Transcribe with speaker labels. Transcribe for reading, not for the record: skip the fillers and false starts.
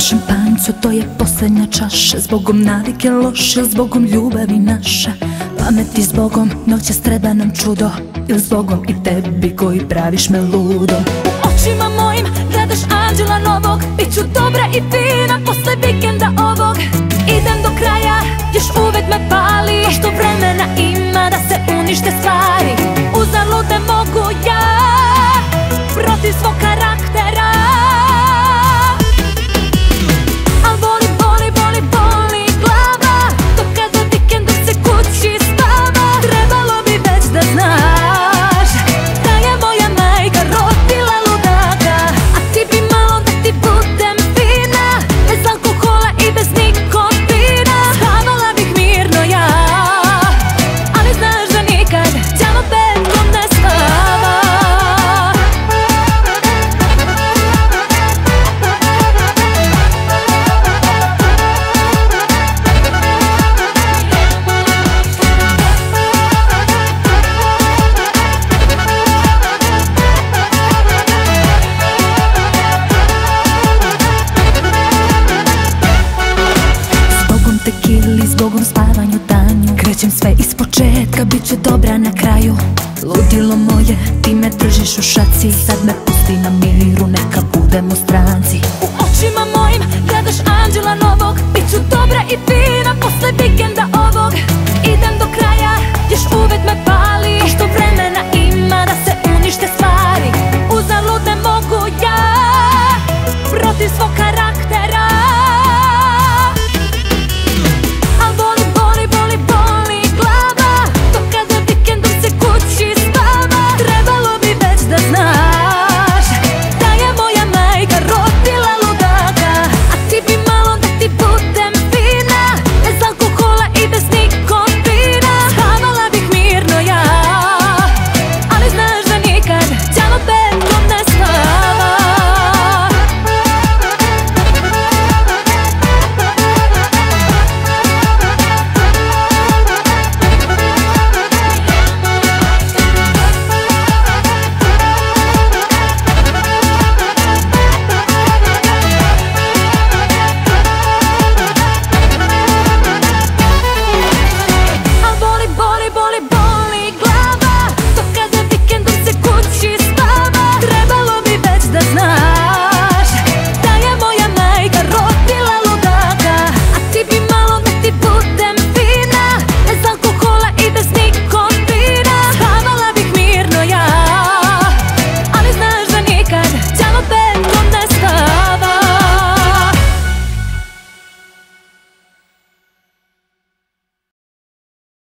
Speaker 1: šampanjcu, to je posljednja čaša. Zbogom navike loše, zbogom ljubavi naša. Pameti zbogom, noćas treba nam čudo. Ili zbogom i tebi koji praviš me ludom.
Speaker 2: U očima mojim gledaš anđela novog. Biću dobra i fina posle vikenda ovog. Idem do kraja, još uvek me pali. Što vremena ima da se unište stvari. Uzalud ne mogu ja, protiv svog karaktera. Al boli, boli, boli, boli glava. Dok kada vikendom se kući spava. Trebalo bi već da znaš da je moja majka rodila ludaka. A ti bi malo da ti budem fina, bez alkohola i bez nikotina. Spavala bih mirno ja, ali znaš da nikad đavo petkom ne spava.
Speaker 1: Zbogom tekili, zbogom spavanju danju. Krećem sve ispočetka, bit će dobra na kraju. Ludilo moje, ti me držiš u šaci. Sad me pusti na miru, neka budemo stranci.
Speaker 2: U očima mojim gledaš anđela novog. Biću dobra i fina posle vikenda